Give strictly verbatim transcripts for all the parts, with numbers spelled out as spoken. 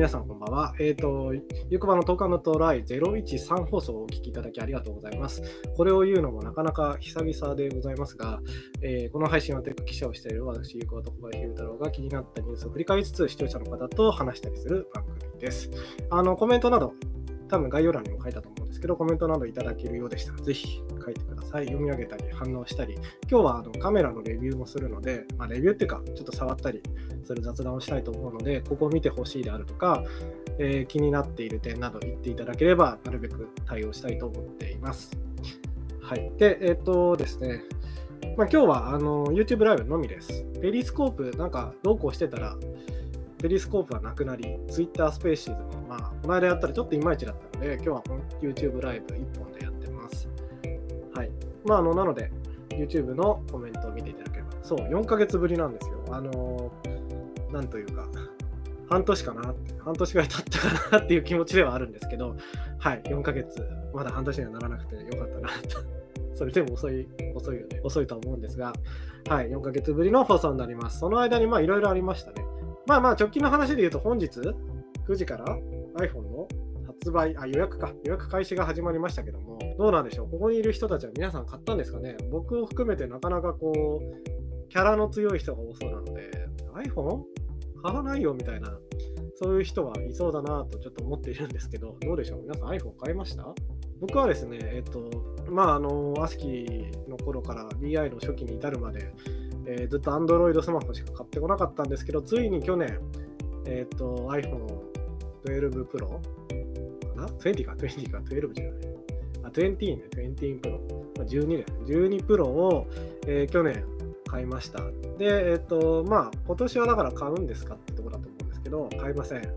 皆さんこんばんは。えっ、ー、と、ゆくばのとおかのトライゼロいちさん放送をお聞きいただきありがとうございます。これを言うのもなかなか久々でございますが、えー、この配信はテック記者をしている私、ゆくばと小林裕太郎が気になったニュースを振り返りつつ、視聴者の方と話したりする番組です。あの、コメントなど、多分概要欄にも書いたと思うんですけど、コメントなどいただけるようでしたら、ぜひ書いてください。読み上げたり、反応したり、今日はあのカメラのレビューもするので、まあ、レビューっていうか、ちょっと触ったりする雑談をしたいと思うので、ここを見てほしいであるとか、えー、気になっている点など言っていただければ、なるべく対応したいと思っています。はい。で、えっとですね、まあ、今日はあの YouTube ライブのみです。ペリスコープ、なんかどうこうしてたら、ペリスコープはなくなり、Twitter スペーシーズも、まあ、この間やったらちょっといまいちだったので、今日は YouTube ライブいっぽんでやってます。はい。まあ、あの、なので、YouTube のコメントを見ていただければ。そう、よんかげつぶりなんですよ。あの、なんというか、半年かなって、半年ぐらい経ったかなっていう気持ちではあるんですけど、はい、よんかげつ、まだ半年にはならなくてよかったなと。それでも遅い、遅いよね。遅いとは思うんですが、はい、よんかげつぶりの放送になります。その間に、まあ、いろいろありましたね。まあまあ、直近の話で言うと、本日くじから iPhone の発売、あ、予約か、予約開始が始まりましたけども、どうなんでしょう。ここにいる人たちは皆さん買ったんですかね。僕を含めてなかなかこう、キャラの強い人が多そうなので、iPhone？ 買わないよみたいな、そういう人はいそうだなとちょっと思っているんですけど、どうでしょう。皆さん iPhone 買いました？僕はですね、えっと、まあ、あの、アスキーの頃から ビーアイ の初期に至るまで、えー、ずっと Android スマホしか買ってこなかったんですけど、ついに去年、えっと、iPhone じゅうに Pro かな ?にじゅう か、にじゅうか、じゅうにじゃない。あ、にじゅうね、にじゅう Pro。まあ、じゅうにね、じゅうに Pro を、えー、去年買いました。で、えっと、まあ、今年はだから買うんですかってところだと思うんですけど、買いません。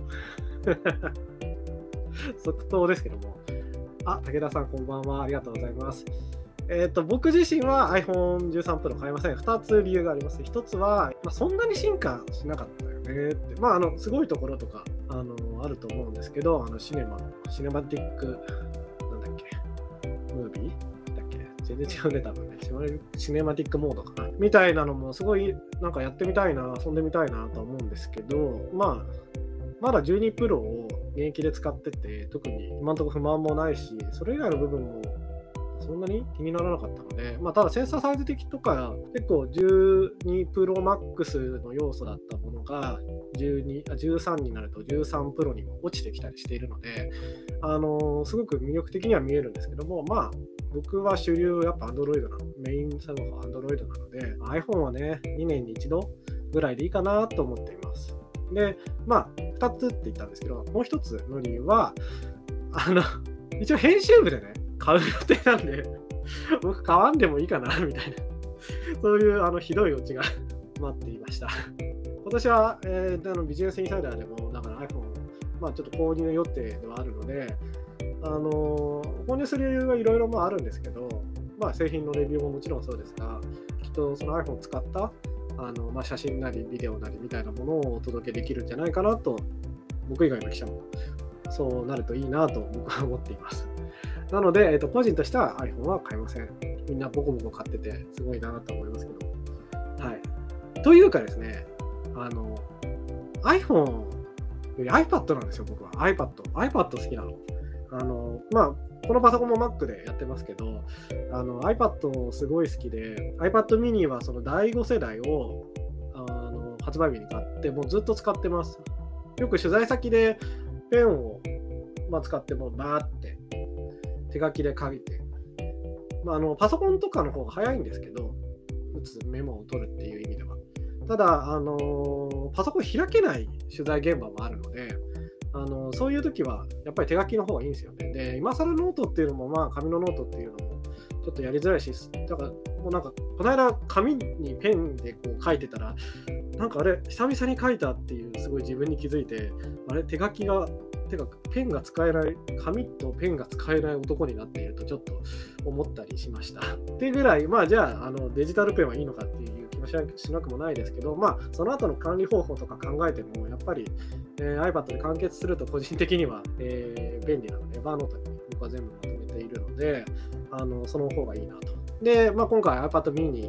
即答ですけども。あ、武田さんこんばんは。ありがとうございます。えっと、僕自身は iPhone じゅうさん Pro 買いません。ふたつ理由があります。ひとつは、まあ、そんなに進化しなかったよねって。まあ、あの、すごいところとか、あの、あると思うんですけど、あの、シネマ、シネマティック、なんだっけ、ムービーだっけ、全然違うね、多分ね。シネマティックモードかな。みたいなのも、すごい、なんかやってみたいな、遊んでみたいなと思うんですけど、まあ、まだじゅうに Pro を現役で使ってて、特に今のところ不満もないし、それ以外の部分も、そんなに気にならなかったので、まあ、ただセンサーサイズ的とか結構じゅうに Pro Max の要素だったものがじゅうに、あじゅうさんになるとじゅうさん Pro にも落ちてきたりしているので、あのー、すごく魅力的には見えるんですけども、まあ僕は主流やっぱ Android なの、メインサーバー Android なので、iPhone はね、にねんに一度ぐらいでいいかなと思っています。で、まあふたつって言ったんですけど、もうひとつの理由は、あの、一応編集部でね、買う予定なんで、僕買わんでもいいかなみたいな、そういうあのひどいオチが待っていました。今年は、えー、あのビジネスインサイダーでも、だから iPhone、まあ、ちょっと購入予定ではあるので、あのー、購入する理由はいろいろもあるんですけど、まあ、製品のレビューももちろんそうですが、きっとその iPhone を使ったあの、まあ、写真なりビデオなりみたいなものをお届けできるんじゃないかなと、僕以外の記者もそうなるといいなと僕は思っています。なので、えっと、個人としては iPhone は買いません。みんなボコボコ買っててすごいなと思いますけど。はい。というかですね、あの、iPhone より iPad なんですよ、僕は。iPad。iPad 好きなの。あの、まあ、このパソコンも Mac でやってますけど、あの iPad すごい好きで、iPad mini はそのだいご世代をあの発売日に買って、もうずっと使ってます。よく取材先でペンを、まあ、使ってもバーって手書きで書いて、まあ、あのパソコンとかの方が早いんですけど、打つメモを取るっていう意味では。ただ、あのパソコン開けない取材現場もあるので、あのそういう時はやっぱり手書きの方がいいんですよね。で、今更ノートっていうのも、まあ、紙のノートっていうのもちょっとやりづらいし、だからもうなんかこの間紙にペンでこう書いてたら、なんかあれ久々に書いたっていうすごい自分に気づいて、あれ手書きがてかペンが使えない、紙とペンが使えない男になっているとちょっと思ったりしました。っていうぐらい、まあじゃあ、あのデジタルペンはいいのかっていう気もしなくもないですけど、まあその後の管理方法とか考えても、やっぱり、えー、iPad で完結すると個人的には、えー、便利なので、バーノートに僕は全部まとめているので、あのその方がいいなと。で、まあ、今回 iPad mini、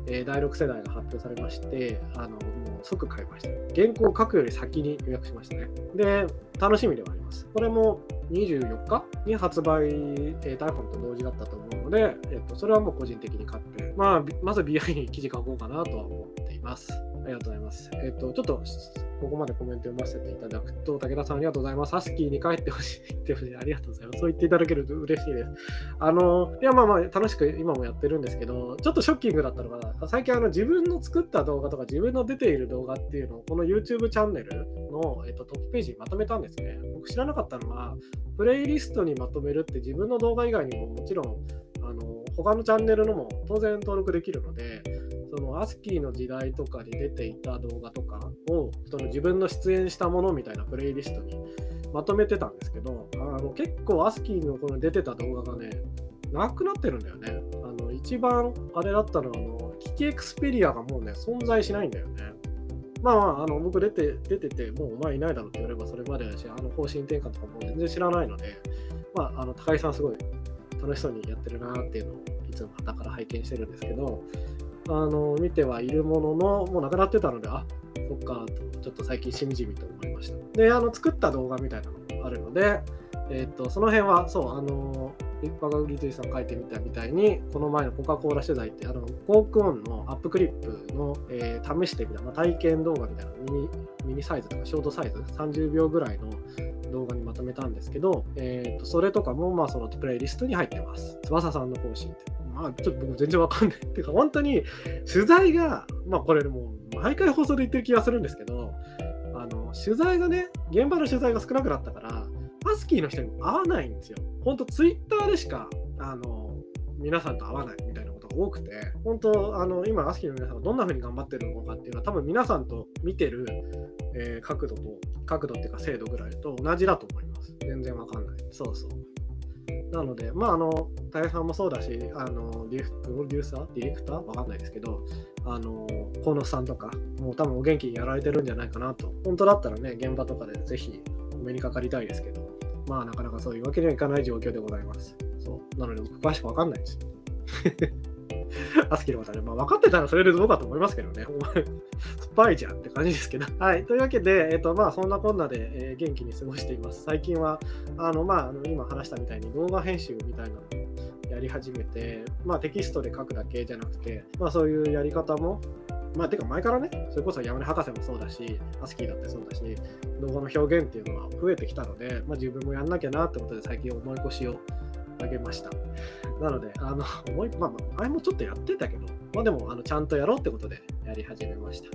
えー、だいろく世代が発表されまして、あのもう即買いました。原稿を書くより先に予約しましたね。で、楽しみではあります。これもにじゅうよっかに発売、えー、iPhone と同時だったと思うので、えーと、それはもう個人的に買って、まあ、まず ビーアイ に記事書こうかなとは思っています。ありがとうございます。えっ、ー、と、ちょっと、ここまでコメント読ませていただくと、武田さんありがとうございます。ハスキーに帰ってほしい。ってほしい。ありがとうございます。そう言っていただけると嬉しいです。あの、いや、まあまあ、楽しく今もやってるんですけど、ちょっとショッキングだったのが、最近あの自分の作った動画とか自分の出ている動画っていうのを、この YouTube チャンネルの、えっと、トップページにまとめたんですね。僕知らなかったのは、プレイリストにまとめるって自分の動画以外にももちろん、あの、他のチャンネルのも当然登録できるので、そのアスキーの時代とかに出ていた動画とかをその自分の出演したものみたいなプレイリストにまとめてたんですけど、あの結構アスキーのこの出てた動画がね、なくなってるんだよね。あの一番あれだったのは、あの機器エクスペリアがもうね、存在しないんだよね。まあまあ、あの僕出て出てて、もうお前いないだろうって言われればそれまでだし、あの方針転換とかも全然知らないので、まあ、あの高井さんすごい楽しそうにやってるなっていうのをいつも傍から拝見してるんですけど、あの見てはいるものの、もうなくなってたので、あ、そっかと、ちょっと最近しみじみと思いました。で、あの作った動画みたいなのがあるので、えー、とその辺は、そう、あの、立派がリツイさん書いてみたみたいに、この前のコカ・コーラ取材って、あの、コークオンのアップクリップの、えー、試してみた、まあ、体験動画みたいなミニ、ミニサイズとかショートサイズ、さんじゅうびょうぐらいの動画にまとめたんですけど、えー、とそれとかも、まあ、そのプレイリストに入ってます。翼さんの方針って。まあ、ちょっと僕全然わかんない。っていうか、本当に取材が、まあこれもう毎回放送で言ってる気がするんですけど、あの、取材がね、現場の取材が少なくなったから、ハスキーの人にも会わないんですよ。本当ツイッターでしか、あの、皆さんと会わないみたいなことが多くて、本当、あの、今、ハスキーの皆さんがどんな風に頑張ってるのかっていうのは、多分皆さんと見てる、えー、角度と、角度っていうか精度ぐらいと同じだと思います。全然わかんない。そうそう。なので、まあ、あの、大変さんもそうだし、あの、ディプロデューサーディレクターわかんないですけど、あの、河野さんとか、もう多分お元気にやられてるんじゃないかなと。本当だったらね、現場とかでぜひお目にかかりたいですけど、まあ、なかなかそういうわけにはいかない状況でございます。そう。なので、僕、詳しくわかんないです。アスキーの方ね、まあ、分かってたらそれでどうかと思いますけどね。お前、スパイじゃんって感じですけど。はい。というわけで、えっと、まあ、そんなこんなで、えー、元気に過ごしています。最近は、あの、まあ、あの今話したみたいに動画編集みたいなのをやり始めて、まあ、テキストで書くだけじゃなくて、まあ、そういうやり方も、まあ、てか前からね、それこそ山根博士もそうだし、アスキーだってそうだし、動画の表現っていうのは増えてきたので、まあ、自分もやんなきゃなってことで最近思い越しを上げました。なので、あの、思い、まあ、前もちょっとやってたけど、まあでも、あの、ちゃんとやろうってことでやり始めました。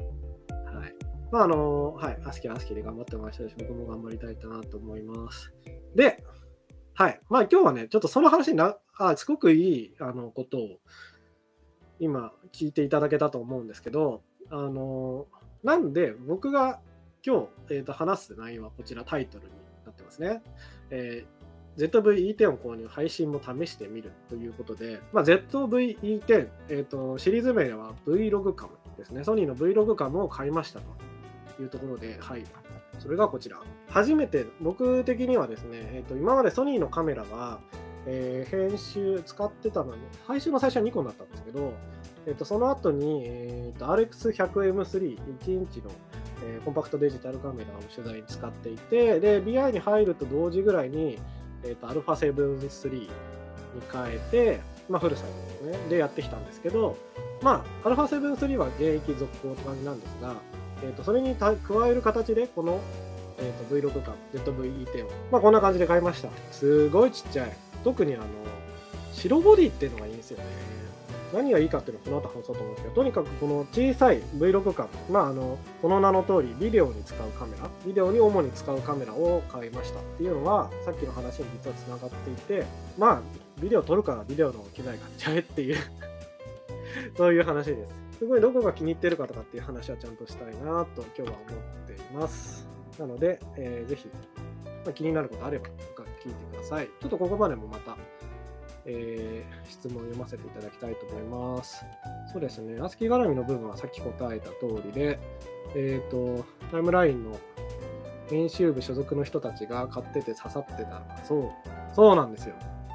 はい。まあ、あの、はい、アスキーはアスキーで頑張ってましたし、僕も頑張りたいかなと思います。で、はい。まあ、今日はね、ちょっとその話にな、あ、すごくいい、あの、ことを、今、聞いていただけたと思うんですけど、あの、なんで、僕が今日、えーと、話す内容はこちらタイトルになってますね。えーゼットブイイーテン を購入、配信も試してみるということで、まあ、ゼットブイイーテン、えーと、シリーズ名では Vlog カムですね。ソニーの Vlog カムを買いましたというところで、はい。それがこちら。初めて、僕的にはですね、えーと、今までソニーのカメラは、えー、編集使ってたのに、配信の最初はにこになったんですけど、えーと、その後に、えーと、アールエックスひゃくエムスリー、いちインチの、えー、コンパクトデジタルカメラを取材に使っていて、で、ビーアイ に入ると同時ぐらいに、えーと、アルファセブンスリー に変えて、まあ、フルサイズですね。で、やってきたんですけど、まあ、アルファセブンスリー は現役続行って感じなんですが、えーと、それに加える形で、この、えーと、Vlog カム、ゼットブイイーテン を、まあ、こんな感じで買いました。すごいちっちゃい。特にあの、白ボディっていうのがいいんですよね。何がいいかっていうのはこの後話そうと思うんですけど、とにかくこの小さい Vlog カム、まああの、この名の通りビデオに使うカメラ、ビデオに主に使うカメラを買いましたっていうのは、さっきの話に実はつながっていて、まあ、ビデオ撮るからビデオの機材買っちゃえっていうそういう話です。すごいどこが気に入ってるかとかっていう話はちゃんとしたいなと今日は思っています。なので、えー、ぜひ、まあ、気になることあれば聞いてください。ちょっとここまでもまた、えー、質問を読ませていただきたいと思います。そうですね、アスキー絡みの部分はさっき答えた通りで、えっと、タイムラインの編集部所属の人たちが買ってて刺さってたのが、そう、そうなんですよ。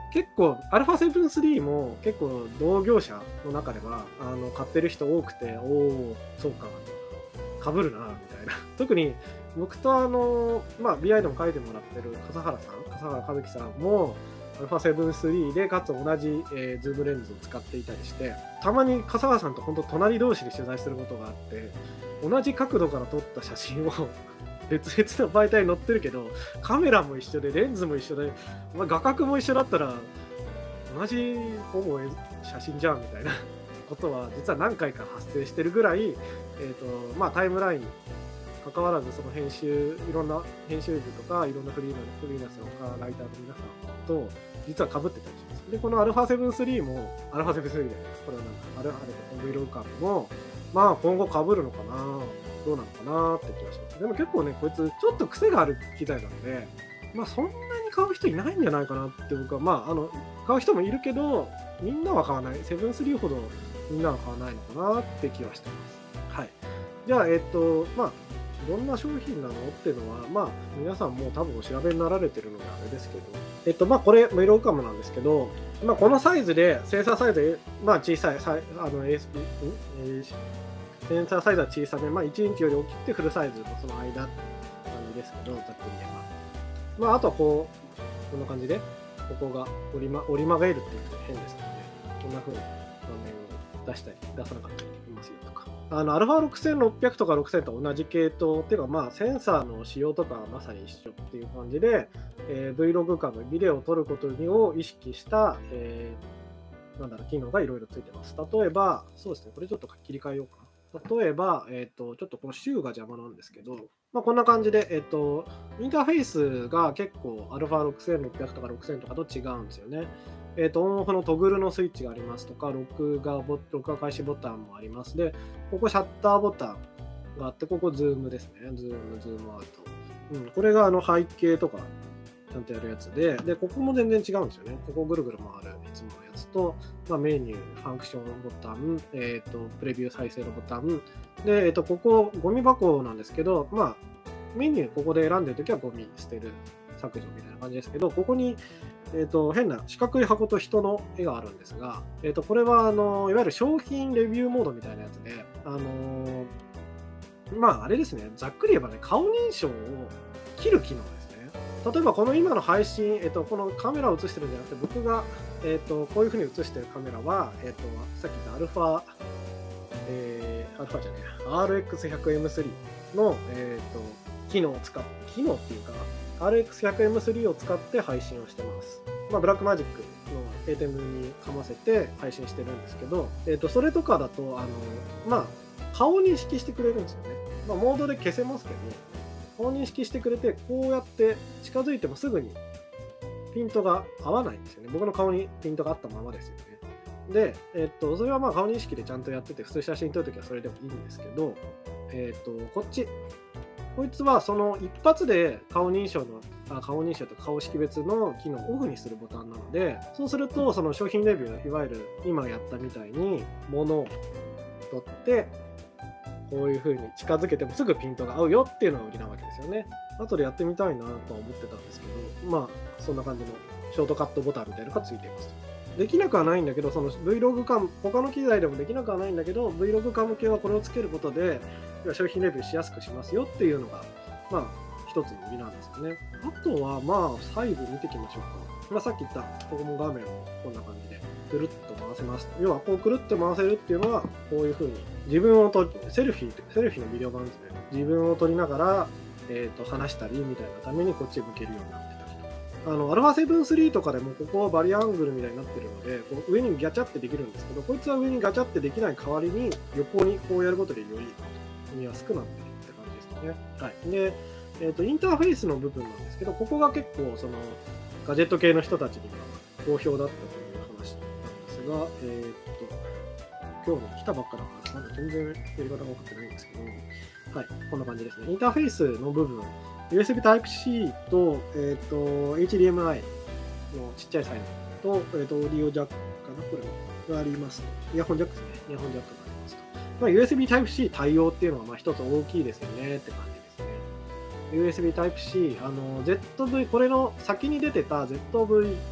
結構 アルファセブンスリー も結構同業者の中ではあの買ってる人多くて、おおそうかかぶるなみたいな。特に僕とあの、まあ、ビーアイ でも書いてもらってる笠原さん笠原和樹さんも アルファセブンスリー でかつ同じ、えー、ズームレンズを使っていたりして、たまに笠原さんと本当隣同士で取材することがあって、同じ角度から撮った写真を別々の媒体に載ってるけど、カメラも一緒でレンズも一緒で、まあ、画角も一緒だったら同じほぼ写真じゃんみたいなことは実は何回か発生してるぐらい、えーとまあ、タイムラインに関わらず、その編集いろんな編集部とかいろんなフリーランスフリーランスとかライターの皆さんと実は被ってたりします。でこの アルファセブンスリー も アルファセブンスリー でこれはなんかあれあれ Vlog カーもまあ今後被るのかな、どうなのかなって気がします。でも結構ねこいつちょっと癖がある機材なので、まあそんなに買う人いないんじゃないかなって僕は、まああの買う人もいるけどみんなは買わない、セブンスリーほどみんなは買わないのかなって気はしてます。はい。じゃあえっとまあどんな商品なのっていうのは、まあ、皆さんもう多分お調べになられてるのであれですけど、えっと、まあ、これ、メローカムなんですけど、まあ、このサイズで、センサーサイズで、まあ、小さい、さいあの、エーエスピー、ん、えーセンサーサイズは小さめ、まあ、いちインチより大きくてフルサイズのその間って感じですけど、ざっくり言えば。まあ、あとはこう、こんな感じで、ここが折り,、ま、折り曲げるっていうと変ですけどね、こんな風に画面を出したり、出さなかったりできますよとか。あの アルファろくせんろっぴゃく とかろくせんと同じ系統っていうか、まあ、センサーの仕様とかはまさに一緒っていう感じで、えー、Vlog カム、ビデオを撮ることを意識した、えー、なんだろう、機能がいろいろついてます。例えば、そうですね、これちょっと切り替えようかな。例えば、えっと、ちょっとこの周が邪魔なんですけど、まあ、こんな感じで、えっと、インターフェースが結構 アルファろくせんろっぴゃく とかろくせんとかと違うんですよね。えっと、オンオフのトグルのスイッチがありますとか、録画ボ、録画開始ボタンもあります。で、ここシャッターボタンがあって、ここズームですね。ズーム、ズームアウト。うん、これがあの背景とかちゃんとやるやつで、で、ここも全然違うんですよね。ここぐるぐる回るいつものやつと、まあ、メニュー、ファンクションボタン、えっと、プレビュー再生のボタン。で、えっと、ここ、ゴミ箱なんですけど、まあ、メニューここで選んでるときはゴミ捨てる、削除みたいな感じですけど、ここに、えー、と変な四角い箱と人の絵があるんですが、えー、とこれはあのいわゆる商品レビューモードみたいなやつで、あのー、まああれですね、ざっくり言えばね、顔認証を切る機能ですね。例えばこの今の配信、えー、とこのカメラを映してるんじゃなくて、僕が、えー、とこういうふうに映してるカメラは、えー、とさっき言ったアルファ、えー、アルファじゃねえ、アールエックスひゃくエムスリー の、えー、と機能を使って、機能っていうか、アールエックスひゃくエムスリー を使って配信をしてます。まあ、ブラックマジックのエーテムにかませて配信してるんですけど、えー、とそれとかだと、あのまあ、顔認識してくれるんですよね。まあ、モードで消せますけど、顔認識してくれて、こうやって近づいてもすぐにピントが合わないんですよね。僕の顔にピントがあったままですよね。で、えっと、それはまあ顔認識でちゃんとやってて、普通写真撮るときはそれでもいいんですけど、えっと、こっち、こいつはその一発で顔認証の、あ顔認証と顔識別の機能をオフにするボタンなので、そうするとその商品レビュー、いわゆる今やったみたいに物を取って、こういう風に近づけてもすぐピントが合うよっていうのが売りなわけですよね。後でやってみたいなとは思ってたんですけど、まあそんな感じのショートカットボタンみたいなのがついています。できなくはないんだけど、その Vlog カム、他の機材でもできなくはないんだけど、Vlog カム系はこれをつけることで、商品レビューしやすくしますよっていうのが、まあ、一つの売りなんですよね。あとは、まあ、細部見ていきましょうか。まあ、さっき言った、ここも画面をこんな感じで、くるっと回せます。要は、こうくるっと回せるっていうのは、こういう風に、自分をと、セルフィー、セルフィーのビデオ版ですね。自分を撮りながら、えっと、話したりみたいなためにこっちへ向けるようになってたりとか。あの、アルファセブンスリー とかでも、ここはバリアングルみたいになってるので、こう上にギャチャってできるんですけど、こいつは上にガチャってできない代わりに、横にこうやることでより見やすくなってるって感じですね。はい。で、えっと、インターフェースの部分なんですけど、ここが結構、その、ガジェット系の人たちには好評だったという話なんですが、えっと、今日ね、来たばっかだから、まだ全然やり方が分かってないんですけど、はい、こんな感じですね。インターフェースの部分、ユーエスビー Type-C と、えっと、エイチディーエムアイ のちっちゃいサイズと、えっと、オーディオジャックかな、これがありますと。イヤホンジャックですね。イヤホンジャックがありますと。まあ、ユーエスビー Type-C 対応っていうのは、まあ、一つ大きいですよねって感じですね。ユーエスビー Type-C、あの、ゼットブイ、これの先に出てた ゼットブイ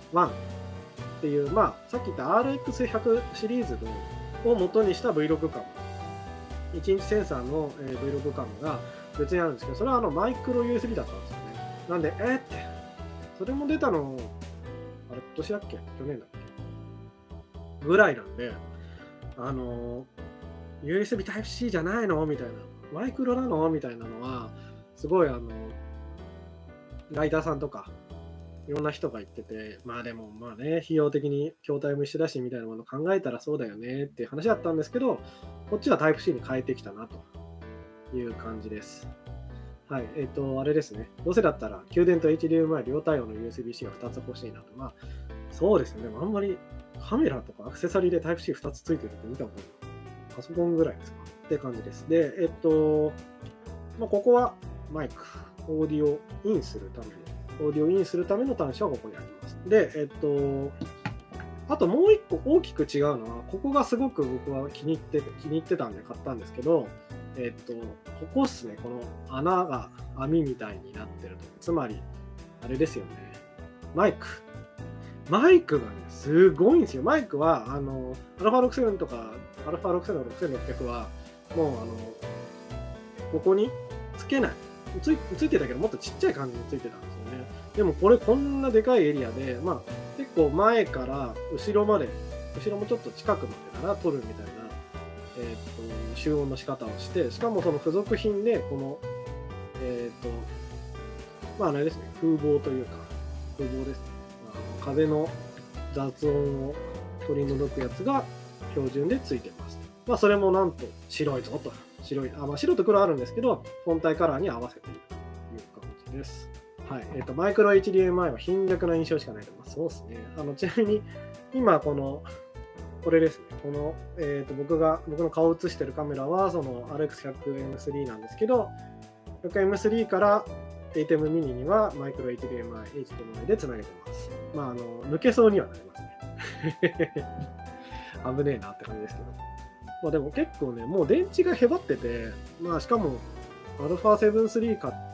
ワンっていう、まあ、さっき言った アールエックスひゃく シリーズを元にした Vlog カム。いちインチセンサーの、えー、Vlog カムが別にあるんですけど、それはあのマイクロ ユーエスビー だったんですよね。なんで、えー、って、それも出たの、あれ、今年だっけ去年だっけぐらいなんで、あのー、ユーエスビー Type-C じゃないのみたいな。マイクロなのみたいなのは、すごいあの、ライターさんとか、いろんな人が言ってて、まあでもまあね、費用的に筐体も一緒だしみたいなものを考えたらそうだよねっていう話だったんですけど、こっちは Type-C に変えてきたなという感じです。はい、えっと、あれですね。どうせだったら、給電と エイチディーエムアイ 両対応の ユーエスビー-C がふたつ欲しいなと。まあ、そうですよね。あんまりカメラとかアクセサリーで Type-Cふたつついてるって見たことない。パソコンぐらいですかって感じです。で、えっと、まあ、ここはマイク、オーディオインするためのオーディオインするための端子はここにあります。で、えっと、あともう一個大きく違うのは、ここがすごく僕は気に入って、気に入ってたんで買ったんですけど、えっと、ここっすね、この穴が網みたいになってると。つまり、あれですよね、マイク。マイクがね、すごいんですよ。マイクは、あの、アルファろくせんとか、アルファろくせんのろくせんろっぴゃくは、もう、あの、ここにつけない。つい、ついてたけど、もっとちっちゃい感じについてたんですよね。でもこれこんなでかいエリアで、まあ結構前から後ろまで、後ろもちょっと近くまでなら撮るみたいな、えっと、集音の仕方をして、しかもその付属品で、この、えっと、まああれですね、風防というか、風防ですね。まあ、風の雑音を取り除くやつが標準でついてます。まあそれもなんと白いぞと。白い、あ、まあ白と黒あるんですけど、本体カラーに合わせているという感じです。はい。えっと、マイクロ エイチディーエムアイ は貧弱な印象しかないと思います。そうですね。あの、ちなみに、今、この、これですね。この、えっと、僕が、僕の顔を映してるカメラは、その アールエックスひゃくエムスリー なんですけど、ひゃくエムスリー から エイトエム ミニにはマイクロ エイチディーエムアイ、エイチディーエムアイ でつなげてます。まあ、あの、抜けそうにはなりますね。危ねえなって感じですけど。まあでも結構ね、もう電池がへばってて、まあしかも アルファセブンスリー 買って、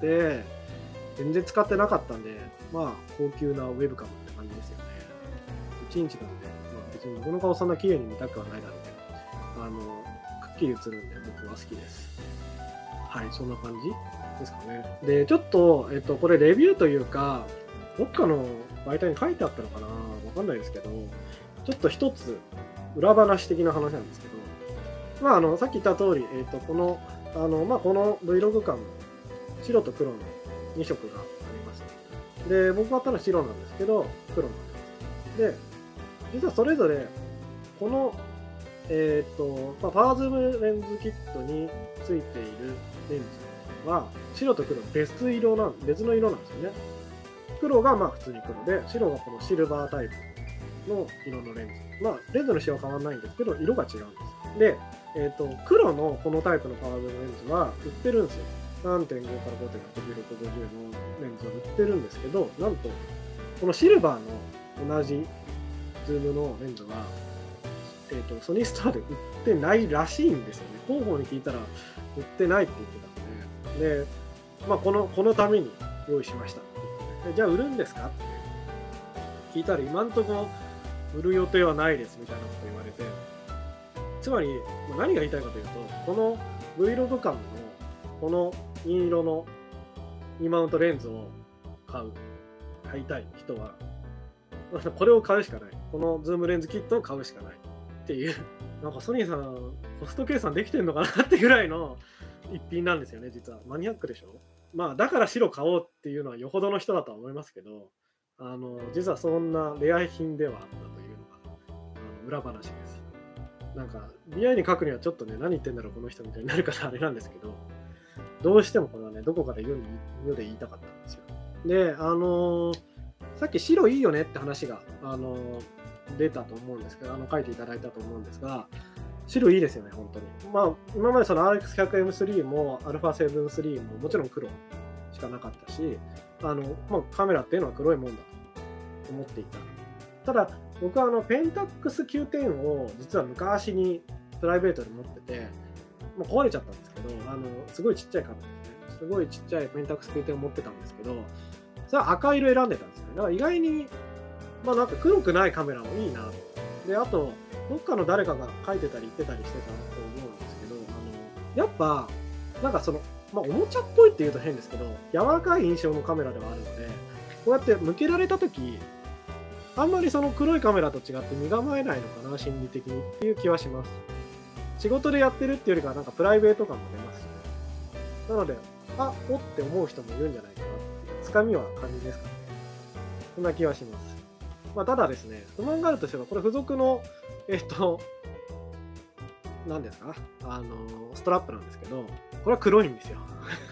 全然使ってなかったんで、まあ高級なウェブカムって感じですよね。いちインチなんで、まあ別に僕の顔そんな綺麗に見たくはないだろうけど、あの、くっきり映るんで僕は好きです。はい、そんな感じですかね。で、ちょっと、えっと、これレビューというか、どっかの媒体に書いてあったのかなわかんないですけど、ちょっと一つ裏話的な話なんですけど、まあ、あのさっき言った通り、えー、とこのあの、まあ、この Vlog 感も白と黒のに色があります。で、僕はただ白なんですけど、黒もあります。で、実はそれぞれ、この、えっ、と、まあ、パワーズームレンズキットについているレンズは、白と黒別色なん、別の色なんですよね。黒がまあ普通に黒で、白がこのシルバータイプの色のレンズ。まあ、レンズの仕様は変わらないんですけど、色が違うんです。で、えっと、黒のこのタイプのパワーズームレンズは売ってるんですよ。さんてんご から ごてんろく、じゅうろく、ごじゅうのレンズは売ってるんですけど、なんと、このシルバーの同じズームのレンズは、えっと、ソニーストアで売ってないらしいんですよね。広報に聞いたら売ってないって言ってたので、で、まあ、この、このために用意しましたって言って。じゃあ売るんですかって聞いたら、今んとこ売る予定はないですみたいなこと言われて、つまり何が言いたいかというと、この Vlog カムのこの銀色のにマウントレンズを買う、買いたい人は、これを買うしかない。このズームレンズキットを買うしかないっていう、なんかソニーさん、コスト計算できてんのかなってぐらいの一品なんですよね、実は。マニアックでしょ。まあ、だから白買おうっていうのはよほどの人だとは思いますけど、あの、実はそんなレア品ではあったというのが、あの裏話です。なんか、ビーアイ に書くにはちょっとね、何言ってんだろう、この人みたいになるからあれなんですけど、どうしてもこれはね、どこかで世に世で言いたかったんですよ。で、あのー、さっき白いいよねって話が、あのー、出たと思うんですけど、あの書いていただいたと思うんですが、白いいですよね、本当に。まあ、今までその アールエックスひゃくエムスリー も アルファセブンスリー ももちろん黒しかなかったし、あの、まあ、カメラっていうのは黒いもんだと思っていた。ただ、僕はあのペンタックスきゅうてんを実は昔にプライベートで持ってて、もう壊れちゃったんですけど、あのすごいちっちゃいカメラですね。すごいちっちゃいペンタックスきゅうてんを持ってたんですけど、それは赤色選んでたんですよね。だから意外にまあなんか黒くないカメラもいいな。で、あと、どっかの誰かが書いてたり言ってたりしてたと思うんですけど、あの、やっぱ、なんかその、まあおもちゃっぽいって言うと変ですけど、柔らかい印象のカメラではあるので、こうやって向けられたとき、あんまりその黒いカメラと違って身構えないのかな、心理的にっていう気はします。仕事でやってるっていうよりかは、なんかプライベート感も出ますしね。なので、あ、おって思う人もいるんじゃないかなっていう、つかみは感じですかね。そんな気はします。まあ、ただですね、不満があるとしては、これ付属の、えっと、何ですかあの、ストラップなんですけど、これは黒いんですよ。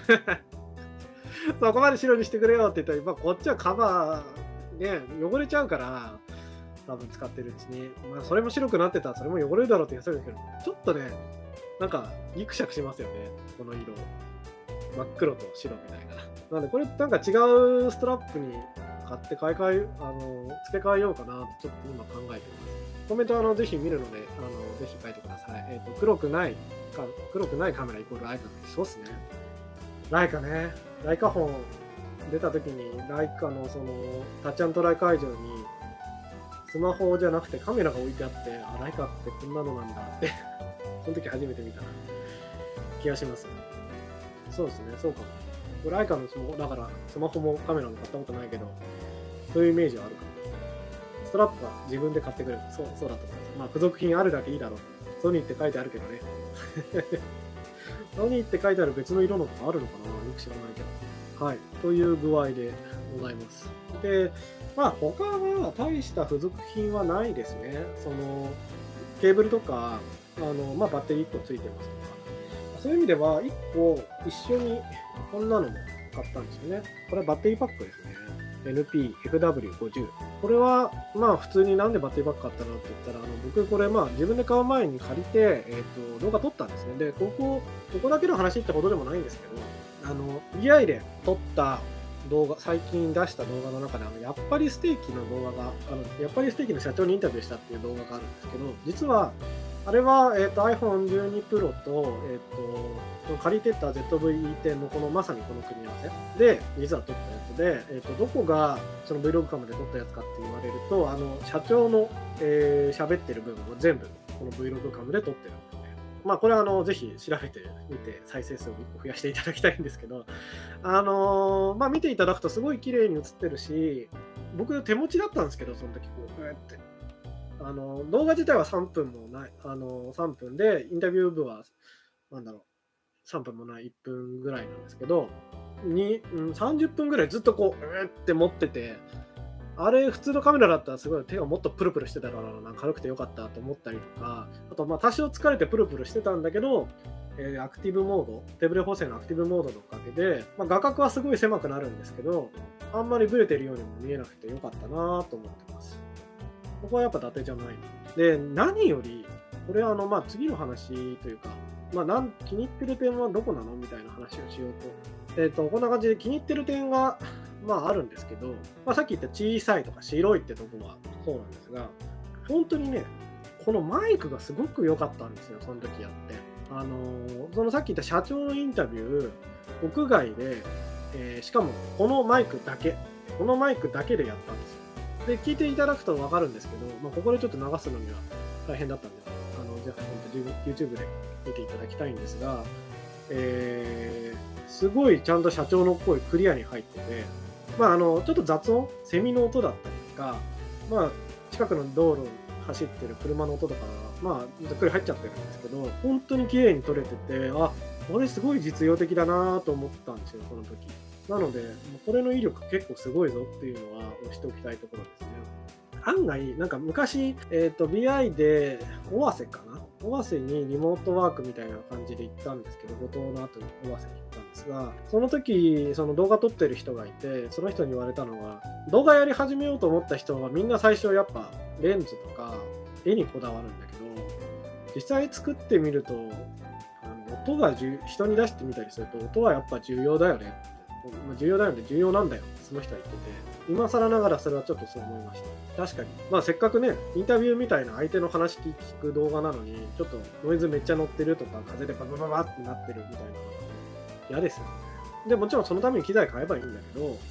そこまで白にしてくれよって言ったら、まあ、こっちはカバー、ね、汚れちゃうから、多分使ってるうちに、まあ、それも白くなってたらそれも汚れるだろうって言うんですけど、ちょっとね、なんかギクシャクしますよね、この色。真っ黒と白みたいな。なので、これなんか違うストラップに買って買い替え、あの、付け替えようかなってちょっと今考えてます。コメントあのぜひ見るので、あのぜひ書いてください。えっと、黒くないか、黒くないカメライコールライカのそうっすね。ライカね。ライカ本出た時に、ライカのその、タッチアントライ会場に、スマホじゃなくてカメラが置いてあって、あ、ライカってこんなのなんだって、その時初めて見た気がします。そうですね、そうかも。ライカのスマホ、だからスマホもカメラも買ったことないけど、そういうイメージはあるかも。ストラップは自分で買ってくれる。そう、そうだと思います。まあ、付属品あるだけいいだろう。ソニーって書いてあるけどね。ソニーって書いてある別の色のとかあるのかなよく知らないけど。はい。という具合でございます。で、まあ、他は大した付属品はないですね。その、ケーブルとか、あの、まあ、バッテリーいっこついてますとか。そういう意味では、いっこ一緒にこんなのも買ったんですよね。これはバッテリーパックですね。エヌピーエフダブリューごじゅう。これは、まあ普通になんでバッテリーパック買ったのって言ったら、あの僕これまあ自分で買う前に借りて、えっと、動画撮ったんですね。で、ここ、ここだけの話ってほどでもないんですけど、あの、ビーアイ で撮った動画、最近出した動画の中で、あの、やっぱりステーキの動画が、あの、やっぱりステーキの社長にインタビューしたっていう動画があるんですけど、実は、あれは、えっと、アイフォンじゅうに Pro と、えっと、借りてった ゼットブイイーテン のこの、まさにこの組み合わせで、実は撮ったやつで、えっと、どこがその Vlog カムで撮ったやつかって言われると、あの、社長の、えー、喋ってる部分を全部、この Vlog カムで撮ってるんですね。まあ、これは、あの、ぜひ調べてみて、再生数を増やしていただきたいんですけど、あのー、まあ、見ていただくとすごい綺麗に映ってるし、僕手持ちだったんですけど、その時こう、こうやって。あの動画自体はさんぷんもない、あのさんぷんで、インタビュー部は、なんだろう、さんぷんもないいっぷんぐらいなんですけど、にうん、さんじゅっぷんぐらいずっとこう、うーって持ってて、あれ、普通のカメラだったらすごい手がもっとプルプルしてたからな、軽くてよかったと思ったりとか、あと、まあ、多少疲れてプルプルしてたんだけど、えー、アクティブモード、手ブレ補正のアクティブモードのおかげで、まあ、画角はすごい狭くなるんですけど、あんまりブレてるようにも見えなくてよかったなと思ってます。ここはやっぱ伊達じゃないな。で、何より、これはあの、まあ、次の話というか、まあ、なん気に入ってる点はどこなのみたいな話をしようと。えっと、こんな感じで気に入ってる点が、まあ、あるんですけど、まあ、さっき言った小さいとか白いってとこはそうなんですが、本当にね、このマイクがすごく良かったんですよ、その時やって。あのー、そのさっき言った社長のインタビュー、屋外で、えー、しかもこのマイクだけ、このマイクだけでやったんですよ。で、聞いていただくと分かるんですけど、まあ、ここでちょっと流すのには大変だったんで、あの、ぜひ本当 YouTube で見ていただきたいんですが、えー、すごいちゃんと社長の声クリアに入ってて、まあ、あの、ちょっと雑音、セミの音だったりとか、まあ、近くの道路走ってる車の音とか、まあ、ざっくり入っちゃってるんですけど、本当に綺麗に撮れてて、あ、これすごい実用的だなと思ったんですよ、この時。なので、これの威力結構すごいぞっていうのは押しておきたいところですね。案外、なんか昔、えっと、ビーアイ で、尾鷲かな尾鷲にリモートワークみたいな感じで行ったんですけど、後藤の後に尾鷲に行ったんですが、その時、その動画撮ってる人がいて、その人に言われたのが、動画やり始めようと思った人はみんな最初やっぱレンズとか絵にこだわるんだけど、実際作ってみると、あの音が人に出してみたりすると、音はやっぱ重要だよね。重要だよね、重要なんだよってその人は言ってて、今更ながらそれはちょっとそう思いました。確かに。まあせっかくね、インタビューみたいな相手の話聞く動画なのに、ちょっとノイズめっちゃ乗ってるとか、風でババババってなってるみたいなのが嫌ですよね。で、もちろんそのために機材買えばいいんだけど、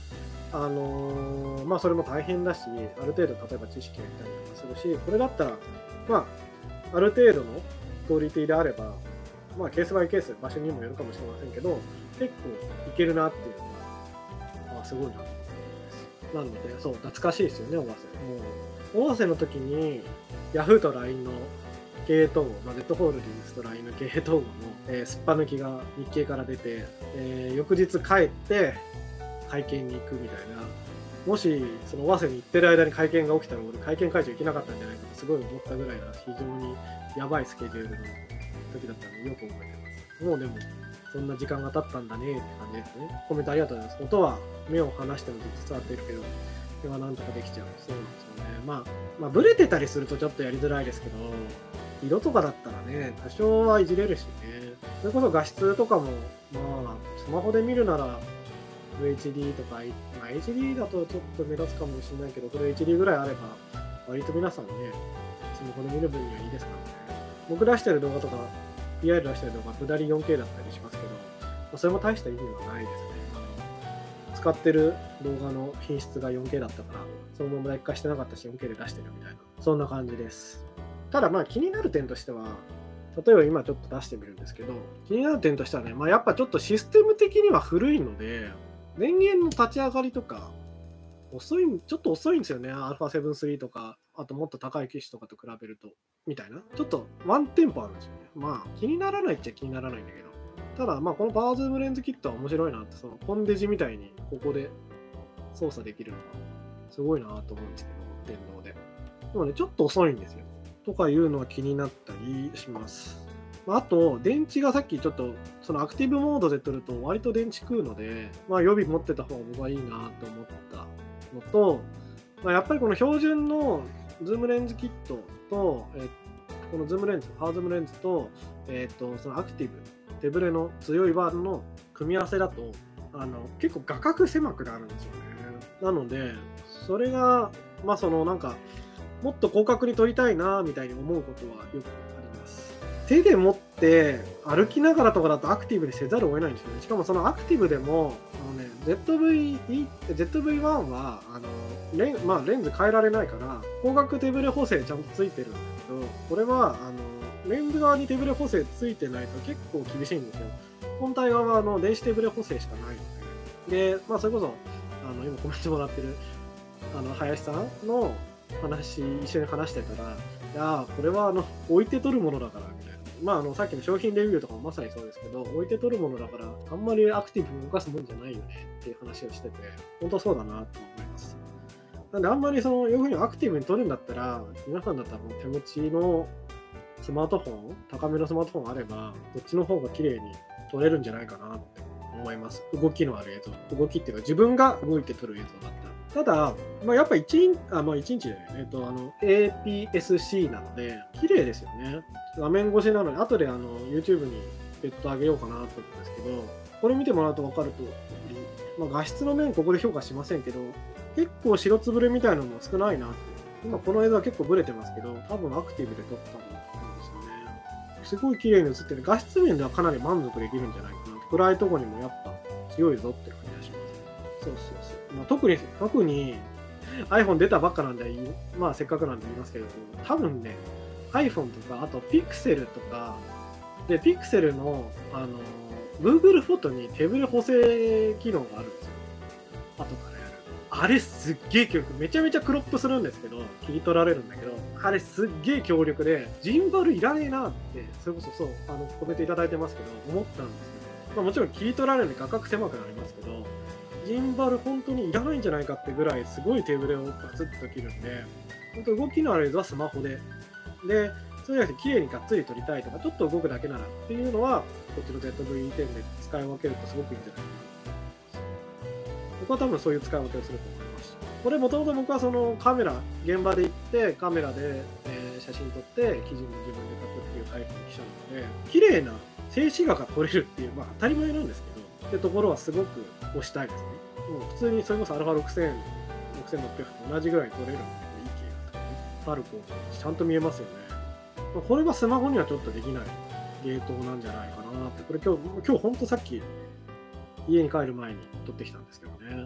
あのーまあそれも大変だし、ある程度例えば知識がいったりとかするし、これだったら、まあ、ある程度のクオリティであれば、まあケースバイケース、場所にもよるかもしれませんけど、結構いけるなっていうのが、あ、すごいなと思ってます。なので、そう、懐かしいですよね、尾鷲。もう、尾鷲の時に、Yahoo と ライン の経営統合、まあ、Z ホールディングスと ライン の経営統合の、えー、すっぱ抜きが日経から出て、えー、翌日帰って会見に行くみたいな、もしその尾鷲に行ってる間に会見が起きたら俺会見会場行けなかったんじゃないかとすごい思ったぐらいな非常にやばいスケジュールの時だったのでよく覚えてます。もうでもそんな時間が経ったんだねって感じですね。コメントありがとうございます。音は目を離してもずっと伝わっているけど、手はなんとかできちゃう。そうなんですよね。まあ、まあ、ブレてたりするとちょっとやりづらいですけど、色とかだったらね、多少はいじれるしね。それこそ画質とかも、まあ、スマホで見るなら、フルエイチディー とか、まあ、エイチディー だとちょっと目立つかもしれないけど、フルエイチディー ぐらいあれば、割と皆さんね、スマホで見る分にはいいですからね。僕出してる動画とか、ピーアイエル 出してる動画、下り よんケー だったりしますけど、まあ、それも大した意味はないですね。あの使ってる動画の品質が よんケー だったから、そのまま劣化してなかったし、よんケー で出してるみたいな、そんな感じです。ただまあ気になる点としては、例えば今ちょっと出してみるんですけど、気になる点としてはね、まあ、やっぱちょっとシステム的には古いので、電源の立ち上がりとか、遅い、ちょっと遅いんですよね。アルファセブンスリー とか、あともっと高い機種とかと比べると、みたいな。ちょっとワンテンポあるんですよね。まあ気にならないっちゃ気にならないんだけど。ただまあこのパワーズームレンズキットは面白いなって、そのコンデジみたいにここで操作できるのがすごいなと思うんですけど、電動で。でもね、ちょっと遅いんですよ。とかいうのは気になったりします。あと、電池がさっきちょっと、そのアクティブモードで撮ると割と電池食うので、まあ予備持ってた方が僕はいいなと思ったのと、まあ、やっぱりこの標準のズームレンズキットと、えこのズームレンズ、パワーズームレンズと、えっと、そのアクティブ、手ブレの強い版の組み合わせだと、あの、結構画角狭くなるんですよね。なので、それが、まあそのなんか、もっと広角に撮りたいなみたいに思うことはよくあります。手で持って歩きながらとかだとアクティブにせざるを得ないんですよね。しかもそのアクティブでも、あのね、ゼットブイ、ゼットブイワン はあのレン、まあ、レンズ変えられないから、広角手ブレ補正ちゃんとついてるんだけど、これはあのレンズ側に手ブレ補正ついてないと結構厳しいんですよ。本体側はあの電子手ブレ補正しかないので。で、まあそれこそ、あの今コメントもらってるあの林さんの話、一緒に話してたら、いやこれはあの置いて取るものだからみたいな。まあ、あのさっきの商品レビューとかもまさにそうですけど、置いて取るものだから、あんまりアクティブに動かすもんじゃないよねっていう話をしてて、本当そうだなと思います。なんで、あんまりそのいうふうにアクティブに取るんだったら、皆さんだったらもう手持ちのスマートフォン、高めのスマートフォンあれば、どっちの方が綺麗に撮れるんじゃないかなって思います。動きのある映像。動きっていうか、自分が動いて撮る映像だったら。ただ、まあ、やっぱいちインチ、あ、まあいちインチだよね。えっと、あの、エーピーエスシー なので、綺麗ですよね。画面越しなので、後であの、YouTube に別途上げようかなと思ったんですけど、これ見てもらうと分かると、まあ、画質の面ここで評価しませんけど、結構白つぶれみたいなのも少ないなって。今この映像は結構ブレてますけど、多分アクティブで撮ったんですよね。すごい綺麗に映ってる。画質面ではかなり満足できるんじゃないかな。暗いとこにもやっぱ強いぞって感じがします。そうそうそう。まあ、特に、特に iPhone 出たばっかなんで、まあせっかくなんで言いますけれども、多分ね、iPhone とか、あと Pixel とか、で、Pixel の、あの、Google フォトに手ブレ補正機能があるんですよ。後からやる。あれすっげえ強力。めちゃめちゃクロップするんですけど、切り取られるんだけど、あれすっげえ強力で、ジンバルいらねえなって、それこそそう、あの、コメントいただいてますけど、思ったんですよ。まあもちろん切り取られるんで画角狭くなりますけど、ジンバル本当にいらないんじゃないかってぐらいすごい手ブレをバツッと切るんで、本当動きのある映像はスマホで。で、そうじゃなくて綺麗にがっつり撮りたいとか、ちょっと動くだけならっていうのは、こっちの ゼットブイテン で使い分けるとすごくいいんじゃないかな。僕は多分そういう使い分けをすると思います。これもともと僕はそのカメラ、現場で行ってカメラで、えー写真撮って記事も自分で書くっていうタイプの記者なので、綺麗な静止画が撮れるっていう、まあ当たり前なんですけど、ってところはすごく推したいですね。もう普通にそれこそ α ろくせん、ろくせんろっぴゃくと同じぐらい撮れるんで、いい系とかね。ファルコンちゃんと見えますよね。これはスマホにはちょっとできないゲートなんじゃないかなって。これ今日、今日ほんとさっき家に帰る前に撮ってきたんですけどね。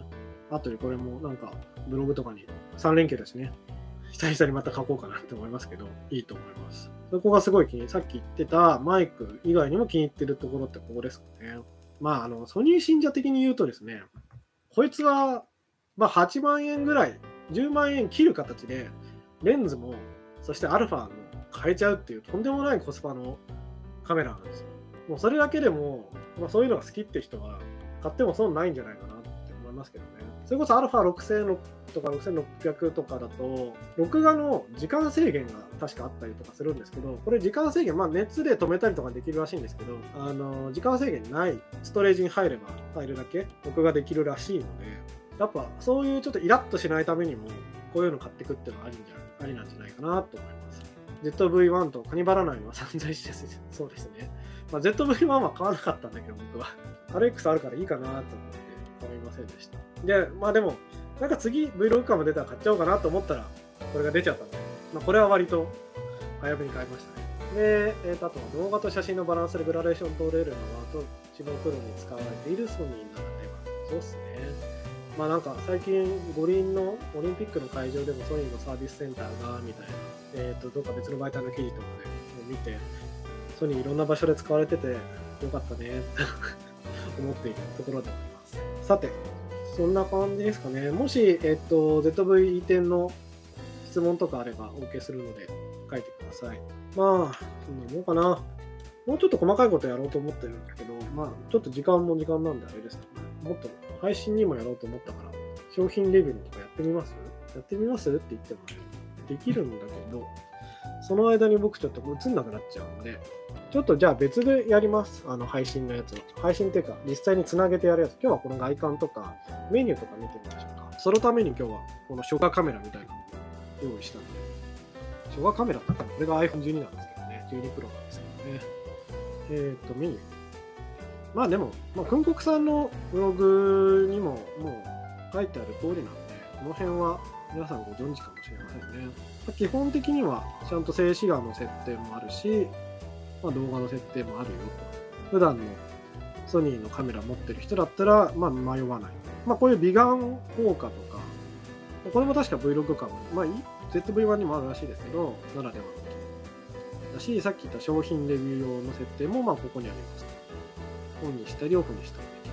後でこれもなんかブログとかにさん連休だしね、久々にまた書こうかなって思いますけど、いいと思います。そこがすごい気に、さっき言ってたマイク以外にも気に入ってるところってここですかね。まあ、あの、ソニー信者的に言うとですね、こいつは、まあ、はちまんえんぐらい、じゅうまんえん切る形で、レンズも、そしてアルファも変えちゃうっていうとんでもないコスパのカメラなんですよ。もうそれだけでも、まあ、そういうのが好きって人は買っても損ないんじゃないかなって思いますけどね。それこそ α ろくせんとかろくせんろっぴゃくとかだと、録画の時間制限が確かあったりとかするんですけど、これ時間制限、まあ熱で止めたりとかできるらしいんですけど、あの時間制限ないストレージに入れば入るだけ録画できるらしいので、やっぱそういうちょっとイラッとしないためにも、こういうの買ってくっていうのはありんじゃありなんじゃないかなと思います。ゼットブイワン とカニバラナイは散財してそうですね。まあ、ゼットブイワン は買わなかったんだけど、僕は。アレックスあるからいいかなと思って買いませんでした。で、まあでも、なんか次 Vlog カム出たら買っちゃおうかなと思ったら、これが出ちゃったので、まあ、これは割と早めに買いましたね。で、えー、とあとは動画と写真のバランスでグラデーション取れるのは、と一番プロに使われているソニーならでは。そうっすね。まあなんか最近五輪のオリンピックの会場でもソニーのサービスセンターがみたいな、えー、とどっか別の媒体の記事とかで見て、ソニーいろんな場所で使われててよかったね思っているところであります。さて、そんな感じですかね。もし、えっ、と ゼットブイテン の質問とかあればお受けするので書いてください。まあそんなもんかな。もうちょっと細かいことやろうと思ってるんだけど、まあちょっと時間も時間なんであれですけどね。もっと配信にもやろうと思ったから、商品レビューとかやってみますやってみますって言ってもね、できるんだけど、その間に僕ちょっと映んなくなっちゃうんで、ちょっとじゃあ別でやります。あの配信のやつは。配信っていうか、実際につなげてやるやつ。今日はこの外観とか、メニューとか見てみましょうか。そのために今日はこの初画カメラみたいなのを用意したんで、初画カメラだったらこれが アイフォンじゅうに なんですけどね、じゅうにプロなんですけどね。えっ、ー、と、メニュー。まあでも、まあ、訓国さんのブログにももう書いてある通りなんで、この辺は皆さんご存知かもしれませんね。まあ、基本的にはちゃんと静止画の設定もあるし、まあ、動画の設定もあるよと。普段のソニーのカメラ持ってる人だったら、まあ迷わない。まあこういう美顔効果とか、これも確か Vlog かも、まあ ゼットブイワン にもあるらしいですけど、ならではのだし、さっき言った商品レビュー用の設定もまあここにあります。オンにしたりオフにしたりでき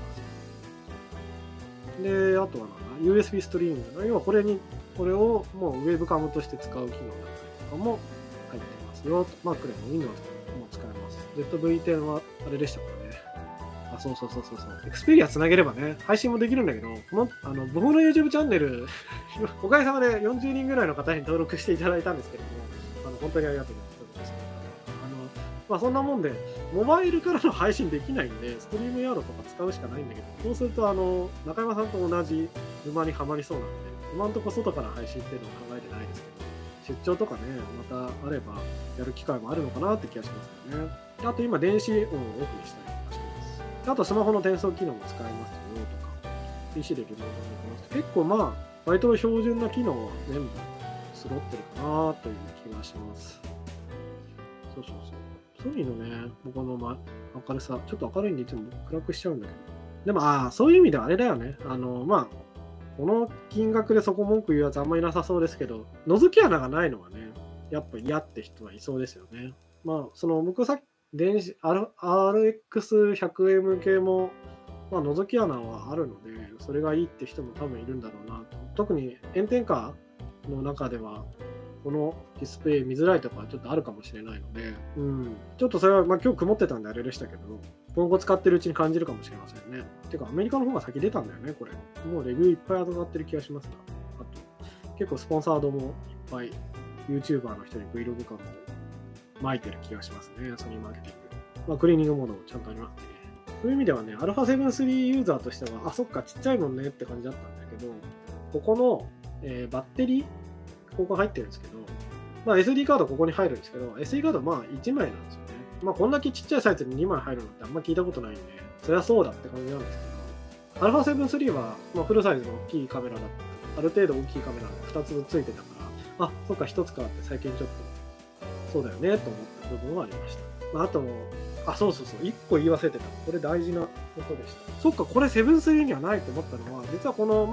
ます。で、あとはなんだ ユーエスビー ストリーム。要はこれに、これをもうウェブカムとして使う機能だったりとかも入ってますよ。Mac でも Windows でも使えます。ゼットブイテン はあれでしたからね。あ、そうそうそうそうそう。Xperia つなげればね、配信もできるんだけど、このあの僕の YouTube チャンネル、おかげさまでよんじゅうにんぐらいの方に登録していただいたんですけども、あの本当にありがとうございます。まあそんなもんで、モバイルからの配信できないんで、ストリームヤードとか使うしかないんだけど、そうすると、あの、中山さんと同じ沼にはまりそうなんで、今んとこ外から配信っていうのは考えてないですけど、出張とかね、またあればやる機会もあるのかなって気がしますよね。あと今、電子音をオフにしたりとかします。あとスマホの転送機能も使えますよとか、ピーシー でリモートもできます。結構まあ、割と標準な機能は全部揃ってるかなという気がします。そうそうそう。ソニーのね、僕の、ま、明るさ、ちょっと明るいんでいつも暗くしちゃうんだけど。でも、ああ、そういう意味ではあれだよね。あの、まあ、この金額でそこ文句言うやつあんまりなさそうですけど、覗き穴がないのはね、やっぱ嫌って人はいそうですよね。まあ、その、僕さっき、電子、アールエックスひゃくエム 系も、まあ、覗き穴はあるので、それがいいって人も多分いるんだろうなと。特に炎天下の中では、このディスプレイ見づらいとかちょっとあるかもしれないので、うん、ちょっとそれは、まあ、今日曇ってたんであれでしたけど、今後使ってるうちに感じるかもしれませんね。てか、アメリカの方が先出たんだよね、これ。もうレビューいっぱい上がってる気がしますが。あと、結構スポンサードもいっぱい YouTuber の人に Vlog 感を巻いてる気がしますね、ソニーマーケティング。まあ、クリーニングモードもちゃんとありますね。そういう意味ではね、アルファセブンスリー ユーザーとしては、あ、そっか、ちっちゃいもんねって感じだったんだけど、ここの、えー、バッテリー、ここ入ってるんですけど、まあ、エスディー カードここに入るんですけど、エスディー カードまあいちまいなんですよね。まあこんだけちっちゃいサイズににまい入るのってあんま聞いたことないんで、そりゃそうだって感じなんですけど、アルファセブンスリー は、まあ、フルサイズの大きいカメラだった。ある程度大きいカメラがふたつついてたから、あ、そっかひとつかって最近ちょっと、そうだよねと思った部分はありました。まああと、あ、そうそうそう、いっこ言い忘れてた。これ大事なことでした。そっか、これセブンスリーにはないと思ったのは、実はこの、まあ、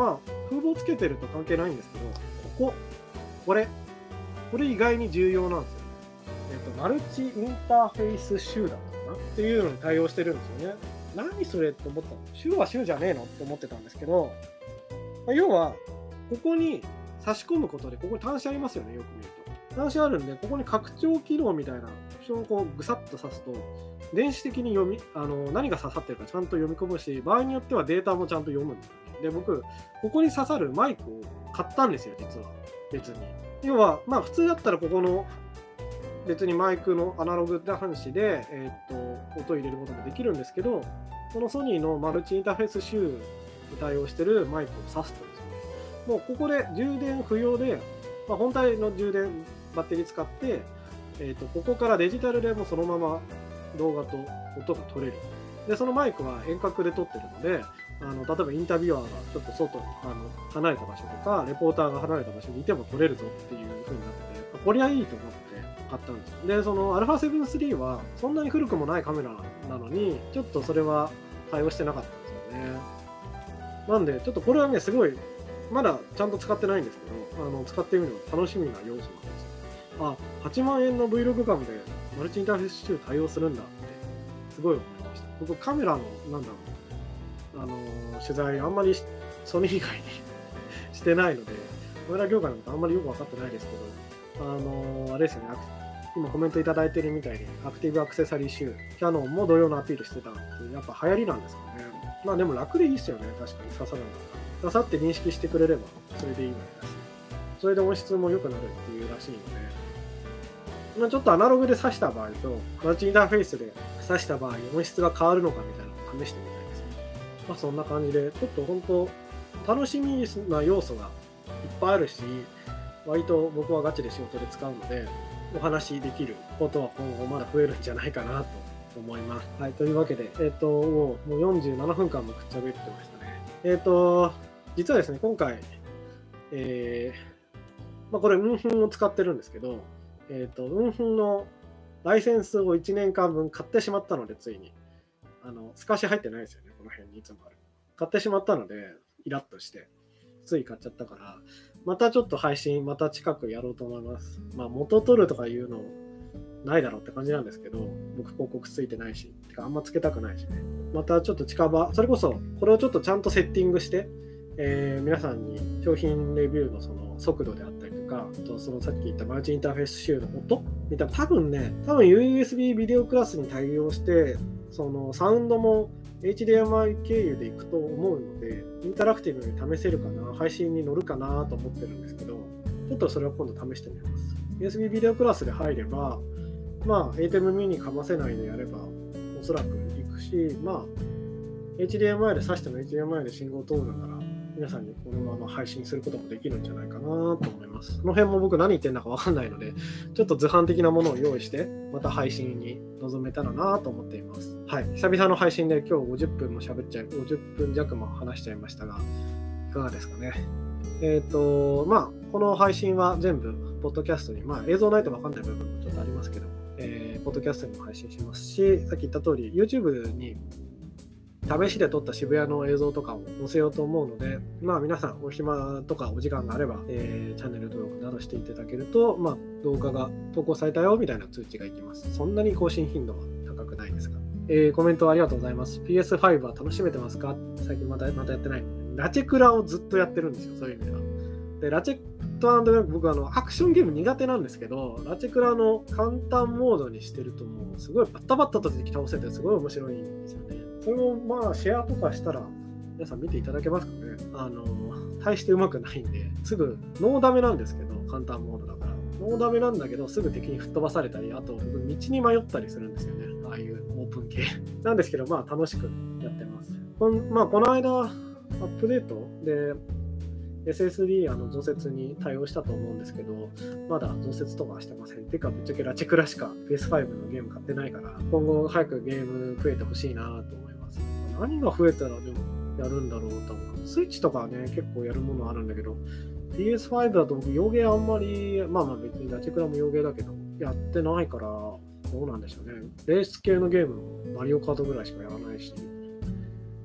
風防つけてると関係ないんですけど、ここ、これ、これ意外に重要なんですよね。えっと、マルチインターフェース集団かなっていうのに対応してるんですよね。何それって思ったの？集は集じゃねえのって思ってたんですけど、要は、ここに差し込むことで、ここに端子ありますよね、よく見ると。端子あるんで、ここに拡張機能みたいなオプションをこうぐさっと刺すと、電子的に読み、あの、何が刺さってるかちゃんと読み込むし、場合によってはデータもちゃんと読むんですよね。で、僕、ここに刺さるマイクを買ったんですよ、実は。別に。要は、まあ、普通だったらここの、別にマイクのアナログ端子で、えー、っと、音を入れることもできるんですけど、このソニーのマルチインターフェース集に対応しているマイクを挿すとですね、もうここで充電不要で、まあ、本体の充電バッテリー使って、えー、とここからデジタルでもそのまま動画と音が撮れる。で、そのマイクは遠隔で撮ってるので、あの例えばインタビュアーがちょっと外、あの離れた場所とか、レポーターが離れた場所にいても撮れるぞっていう風になってて、こりゃいいと思って買ったんですよ。で、その アルファセブンスリー はそんなに古くもないカメラなのに、ちょっとそれは対応してなかったんですよね。なんで、ちょっとこれはね、すごい、まだちゃんと使ってないんですけど、あの使ってみるの楽しみな要素なんですよ。あ、はちまんえんの Vlog カムでマルチインターフェース集対応するんだって、すごい思いました。僕、カメラの、なんだろう、あのー、取材あんまりソニー以外にしてないので、カメラ業界のことあんまりよく分かってないですけど、あのー、あれですよね、今コメントいただいてるみたいに、アクティブアクセサリー集、キヤノンも同様のアピールしてたっていう、やっぱ流行りなんですかね。まあでも楽でいいっすよね、確かに刺さるんだったら。刺さって認識してくれれば、それでいいのだし、それで音質も良くなるっていうらしいので、まあ、ちょっとアナログで刺した場合と、マルチインターフェースで刺した場合、音質が変わるのかみたいなのを試してみたいですね。まあそんな感じで、ちょっと本当、楽しみな要素がいっぱいあるし、割と僕はガチで仕事で使うので、お話できることは今後まだ増えるんじゃないかなと思います。はい、というわけで、えっと、もう、もうよんじゅうななふんかんもくっちゃべってましたね。えっと、実はですね、今回、えー、まあ、これ、ウンフンを使ってるんですけど、えっと、ウンフンのライセンスをいちねんかんぶん買ってしまったので、ついに。あの、透かし入ってないですよね、この辺にいつもある。買ってしまったので、イラッとして、つい買っちゃったから、またちょっと配信、また近くやろうと思います。まあ、元取るとかいうのないだろうって感じなんですけど、僕広告ついてないし、てかあんまつけたくないしね。またちょっと近場、それこそこれをちょっとちゃんとセッティングして、えー、皆さんに商品レビューのその速度であったりとか、あとそのさっき言ったマルチインターフェース集の音みたいな、多分ね、多分 ユーエスビー ビデオクラスに対応して、そのサウンドも エイチディーエムアイ 経由でいくと思うので、インタラクティブに試せるかな、配信に乗るかなと思ってるんですけど、ちょっとそれを今度試してみます。ユーエスビー ビデオクラスで入れば、まあ、エーテム ミニかませないでやれば、おそらくいくし、まあ、エイチディーエムアイ で挿しても エイチディーエムアイ で信号通るなら、皆さんにこのまま配信することもできるんじゃないかなと思います。この辺も僕何言ってんだかわかんないので、ちょっと図版的なものを用意して、また配信に臨めたらなと思っています。はい。久々の配信で今日ごじゅっぷんも喋っちゃい、ごじゅっぷん弱も話しちゃいましたが、いかがですかね。えっと、まあ、この配信は全部、ポッドキャストに、まあ、映像ないとわかんない部分もちょっとありますけど、えー、ポッドキャストにも配信しますし、さっき言った通り、YouTube に試しで撮った渋谷の映像とかを載せようと思うので、まあ皆さんお暇とかお時間があれば、えー、チャンネル登録などしていただけると、まあ動画が投稿されたよみたいな通知がいきます。そんなに更新頻度は高くないですが。えー、コメントありがとうございます。ピーエスファイブ は楽しめてますか？最近またまたやってない。ラチェクラをずっとやってるんですよ、そういう意味では。で、ラチェクラ、僕あのアクションゲーム苦手なんですけど、ラチェクラの簡単モードにしてるともうすごいバッタバッタと敵倒せてすごい面白いんですよね。それをまあシェアとかしたら皆さん見ていただけますかね。あの大してうまくないんで、すぐノーダメなんですけど、簡単モードだからノーダメなんだけど、すぐ敵に吹っ飛ばされたり、あと僕道に迷ったりするんですよね、ああいうオープン系なんですけど、まあ楽しくやってます。こん、まあ、この間アップデートで エスエスディー あの増設に対応したと思うんですけど、まだ増設とかはしてません。てかぶっちゃけラチェクラしか ピーエスファイブ のゲーム買ってないから、今後早くゲーム増えてほしいなと思います。何が増えたらでもやるんだろうと思う。スイッチとかはね、結構やるものあるんだけど、ピーエスファイブ だと僕、洋ゲーあんまり、まあまあ別にラチェクラも洋ゲーだけど、やってないから、どうなんでしょうね。レース系のゲームもマリオカートぐらいしかやらないし、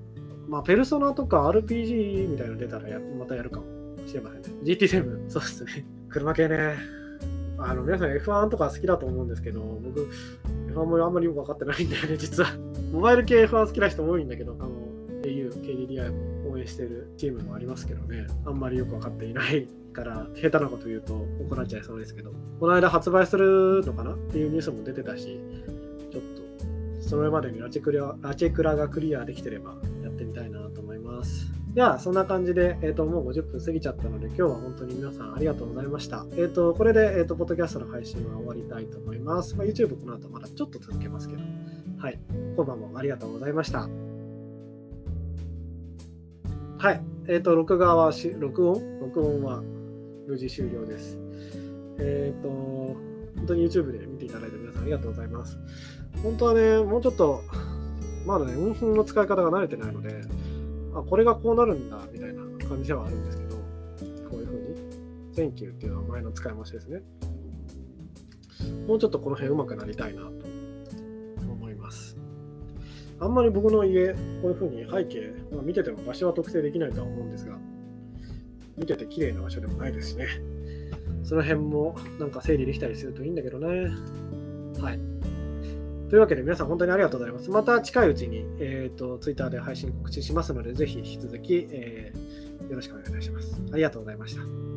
まあ、ペルソナとか アールピージー みたいなの出たらやまたやるかもしれませんね。ジーティーセブン、そうですね。車系ね。あの皆さん エフワン とか好きだと思うんですけど、僕、エフワン もあんまりよく分かってないんだよね、実は。モバイル系 エフワン 好きな人多いんだけど、あの エーユー、ケーディーディーアイ も応援してるチームもありますけどね、あんまりよく分かっていないから、下手なこと言うと怒られちゃいそうですけど、この間発売するのかなっていうニュースも出てたし、ちょっと、それまでにラチェクラ、ラチェクラがクリアできてればやってみたいなと思います。では、そんな感じで、えっと、もうごじゅっぷん過ぎちゃったので、今日は本当に皆さんありがとうございました。えっと、これで、えっと、ポッドキャストの配信は終わりたいと思います。まあ、YouTube この後まだちょっと続けますけど、はい。今晩もありがとうございました。はい。えっと、録画はし、録音録音は無事終了です。えっと、本当に YouTube で見ていただいて皆さんありがとうございます。本当はね、もうちょっと、まだね、運粉の使い方が慣れてないので、あ、これがこうなるんだ、みたいな感じではあるんですけど、こういう風に、Thank you っていうのは前の使い回しですね。もうちょっとこの辺上手くなりたいなと思います。あんまり僕の家、こういう風に背景、まあ、見てても場所は特定できないとは思うんですが、見てて綺麗な場所でもないですしね。その辺もなんか整理できたりするといいんだけどね。はい。というわけで皆さん本当にありがとうございます。また近いうちに、えーと、Twitter で配信告知しますので、ぜひ引き続き、えー、よろしくお願いいたします。ありがとうございました。